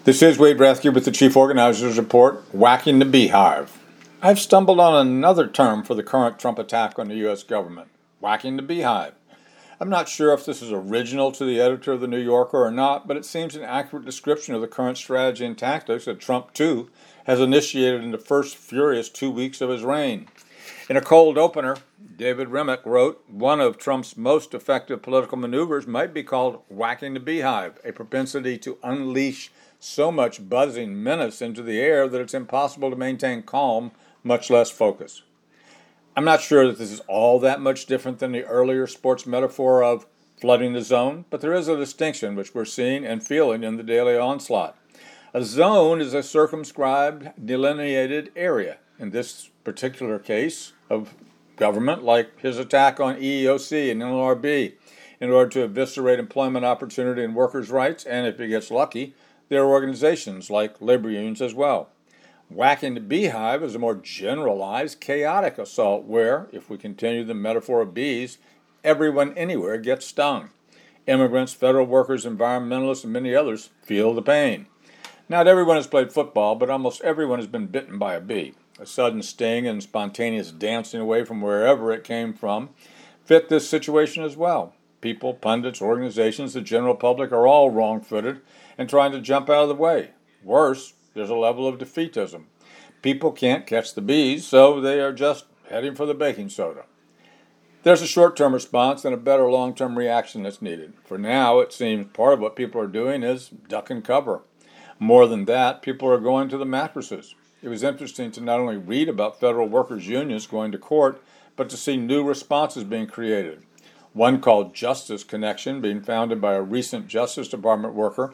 This is Wade Rathke with the Chief Organizers Report, Whacking the Beehive. I've stumbled on another term for the current Trump attack on the U.S. government, whacking the beehive. I'm not sure if this is original to the editor of the New Yorker or not, but it seems an accurate description of the current strategy and tactics that Trump, too, has initiated in the first furious 2 weeks of his reign. In a cold opener, David Remnick wrote, one of Trump's most effective political maneuvers might be called whacking the beehive, a propensity to unleash so much buzzing menace into the air that it's impossible to maintain calm, much less focus. I'm not sure that this is all that much different than the earlier sports metaphor of flooding the zone, but there is a distinction which we're seeing and feeling in the daily onslaught. A zone is a circumscribed, delineated area. In this particular case of government, like his attack on EEOC and NLRB, in order to eviscerate employment opportunity and workers' rights, and if he gets lucky, their organizations like labor unions as well. Whacking the beehive is a more generalized, chaotic assault where, if we continue the metaphor of bees, everyone anywhere gets stung. Immigrants, federal workers, environmentalists, and many others feel the pain. Not everyone has played football, but almost everyone has been bitten by a bee. A sudden sting and spontaneous dancing away from wherever it came from fit this situation as well. People, pundits, organizations, the general public are all wrong-footed and trying to jump out of the way. Worse, there's a level of defeatism. People can't catch the bees, so they are just heading for the baking soda. There's a short-term response and a better long-term reaction that's needed. For now, it seems part of what people are doing is duck and cover. More than that, people are going to the mattresses. It was interesting to not only read about federal workers' unions going to court, but to see new responses being created. One called Justice Connection, being founded by a recent Justice Department worker,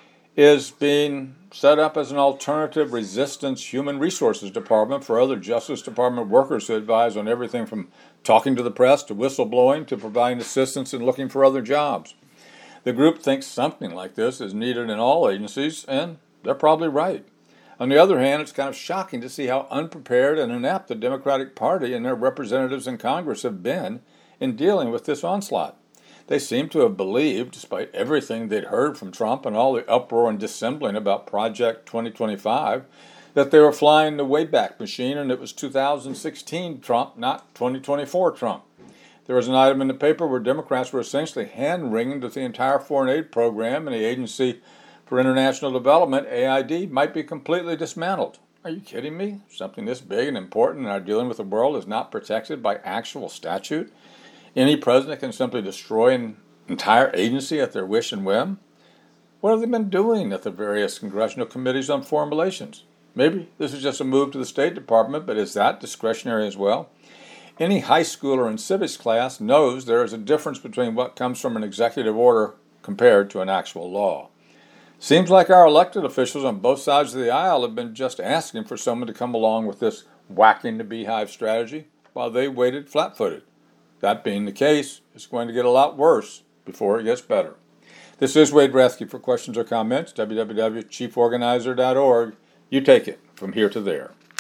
is being set up as an alternative resistance human resources department for other Justice Department workers to advise on everything from talking to the press to whistleblowing to providing assistance in looking for other jobs. The group thinks something like this is needed in all agencies, and they're probably right. On the other hand, it's kind of shocking to see how unprepared and inept the Democratic Party and their representatives in Congress have been in dealing with this onslaught. They seem to have believed, despite everything they'd heard from Trump and all the uproar and dissembling about Project 2025, that they were flying the Wayback Machine and it was 2016 Trump, not 2024 Trump. There was an item in the paper where Democrats were essentially hand-wringing that the entire foreign aid program and the Agency for International Development, AID, might be completely dismantled. Are you kidding me? Something this big and important in our dealing with the world is not protected by actual statute? Any president can simply destroy an entire agency at their wish and whim? What have they been doing at the various congressional committees on foreign relations? Maybe this is just a move to the State Department, but is that discretionary as well? Any high schooler in civics class knows there is a difference between what comes from an executive order compared to an actual law. Seems like our elected officials on both sides of the aisle have been just asking for someone to come along with this whacking the beehive strategy while they waited flat-footed. That being the case, it's going to get a lot worse before it gets better. This is Wade Rathke. For questions or comments, www.chieforganizer.org. You take it from here to there.